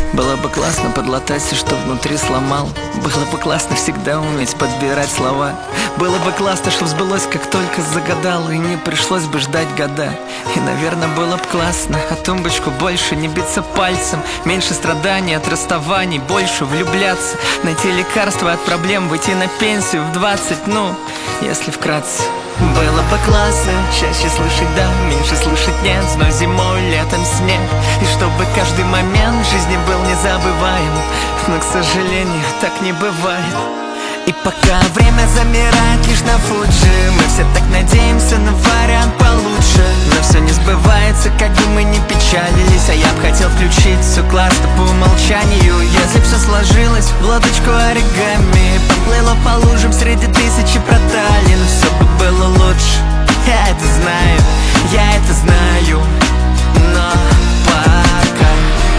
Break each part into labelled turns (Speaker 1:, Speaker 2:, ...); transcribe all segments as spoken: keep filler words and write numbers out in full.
Speaker 1: Было бы классно подлатать все, что внутри сломал. Было бы классно всегда уметь подбирать слова. Было бы классно, что сбылось, как только загадал, и не пришлось бы ждать года. И, наверное, было бы классно о тумбочку больше не биться пальцем, меньше страданий от расставаний, больше влюбляться, найти лекарства от проблем, выйти на пенсию в двадцать, ну, если вкратце. Было бы классно чаще слышать да, меньше слышать нет, но зимой, летом снег. И чтобы каждый момент в жизни был незабываем. Но, к сожалению, так не бывает. И пока время замирает лишь на Фуджи, мы все так надеемся на вариант получше. Но все не сбывается, как бы мы ни печалились. А я б хотел включить все классно по умолчанию. Если б все сложилось в лодочку оригами, поплыло по лужам среди тысячи проталин, все бы было лучше. Я это знаю, я это знаю. Но пока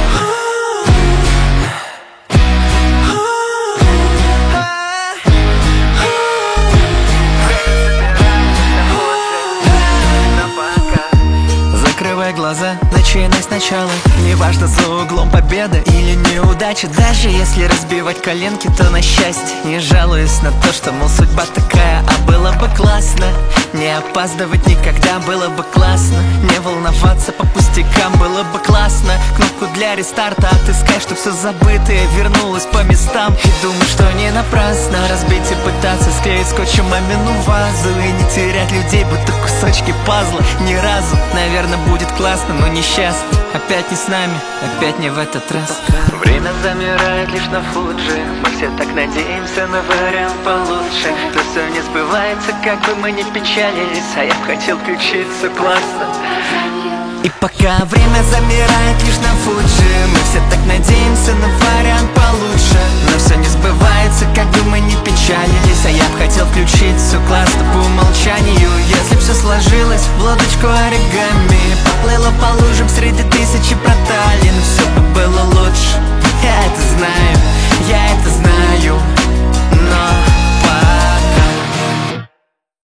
Speaker 1: закрывай глаза, начинай сначала. Неважно, за углом победа или неудача. Даже если разбивать коленки, то на счастье. Не жалуюсь на то, что, мол, судьба такая. А было бы классно не опаздывать никогда. Было бы классно не волноваться по пустякам. Было бы классно кнопку для рестарта отыскать, чтоб все забытое вернулось по местам. И думаю, что не напрасно разбить и пытаться склеить скотчем мамину вазу. И не терять людей, будто кусочки пазла. Ни разу, наверное, будет классно, но несчастно. Опять не с нами, опять не в этот раз. Время замирает лишь на Фуджи, мы все так надеемся на вариант получше. Но все не сбывается, как бы мы ни печалились. А я б хотел включить все классно. И пока время замирает лишь на Фуджи, мы все так надеемся на вариант получше. Но все не сбывается, как бы мы ни печалились. А я б хотел включить все классно по умолчанию. Если б все сложилось в лодочку оригами, поплыло по лужам среди